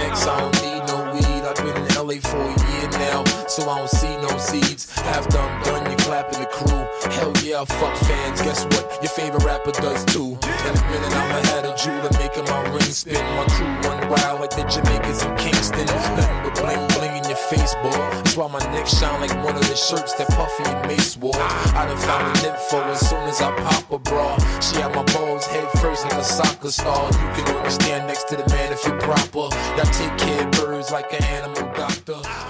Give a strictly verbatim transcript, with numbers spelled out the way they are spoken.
X, I don't need no weed. I've been in L A for a year now, so I don't see no seeds. After I'm done, you clapping the crew. Hell yeah, I fuck fans. Guess what? Your favorite rapper does too. In a minute, I'ma have a jeweler making my ring spin. My crew run wild like the Jamaicans in Kingston. Nothing but bling bling in your face, boy. That's why my neck shine like one of the shirts that Puffy and Mace wore. I done found an info as soon as I pop a bra. She had my balls head first like a soccer star. You can only stand next to the man if you're proper. Y'all take care of birds like an animal doctor.